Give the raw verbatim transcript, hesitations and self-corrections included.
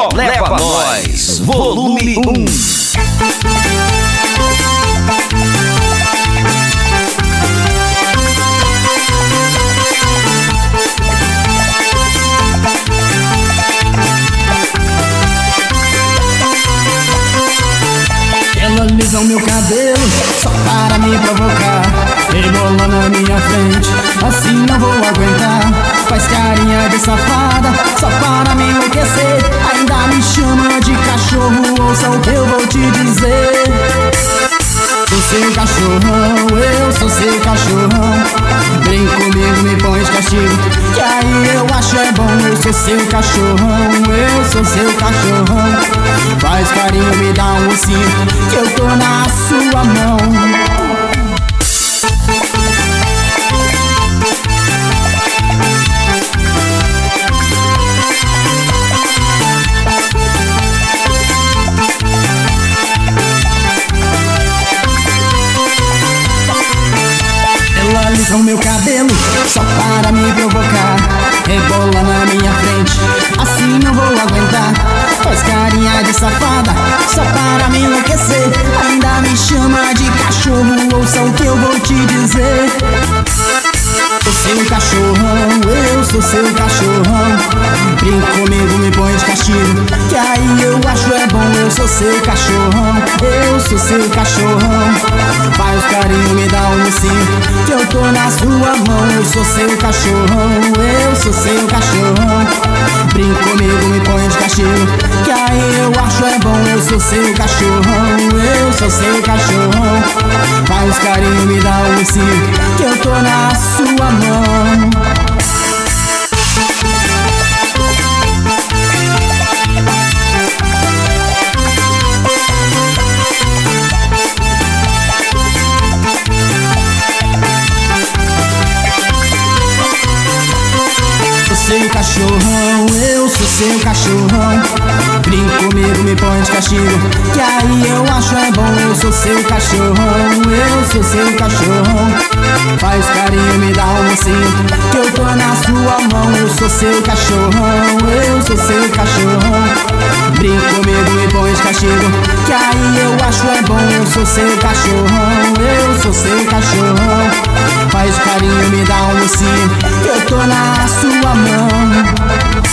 Só Leva Nós, volume um. Ela lisa o meu cabelo só para me provocar, rebola na minha frente, assim não vou aguentar. Faz carinha de safada só para me enlouquecer, ainda me chama de cachorro, ouça o que eu vou te dizer. Sou seu cachorrão, eu sou seu cachorrão. Vem comigo, me põe de castigo, que aí eu acho é bom. Eu sou seu cachorrão, eu sou seu cachorrão. Faz carinho, me dá um ursinho, que eu tô na sua mão. Alisa o meu cabelo só para me provocar, rebola na minha frente, assim não vou aguentar. Faz carinha de safada só para me enlouquecer, ainda me chama de cachorro, ouça o que eu vou te dizer. Sou seu cachorrão, eu sou seu cachorrão. Brinca comigo, me põe de castigo, que aí eu acho é bom. Eu sou seu cachorrão, eu sou seu cachorrão. Faz carinho, me dá um ursinho, que eu tô na sua mão. Eu sou seu cachorrão, eu sou seu cachorrão. Brinca comigo, me põe de castigo, que aí eu acho é bom. Eu sou seu cachorrão, eu sou seu cachorrão. Faz carinho, me dá um ursinho, que eu tô na sua mão. Seu cachorrão, eu sou seu cachorrão. Brinca comigo, me põe de castigo, que aí eu acho é bom. Eu sou seu cachorrão, eu sou seu cachorrão. Faz carinho, me dá um ursinho, que eu tô na sua mão. Eu sou seu cachorrão, eu sou seu cachorrão. Brinca comigo, me põe de castigo, que aí eu acho é bom. Eu sou seu cachorrão, eu sou seu cachorrão. Faz carinho, me dá um ursinho, que eu tô na sua mão.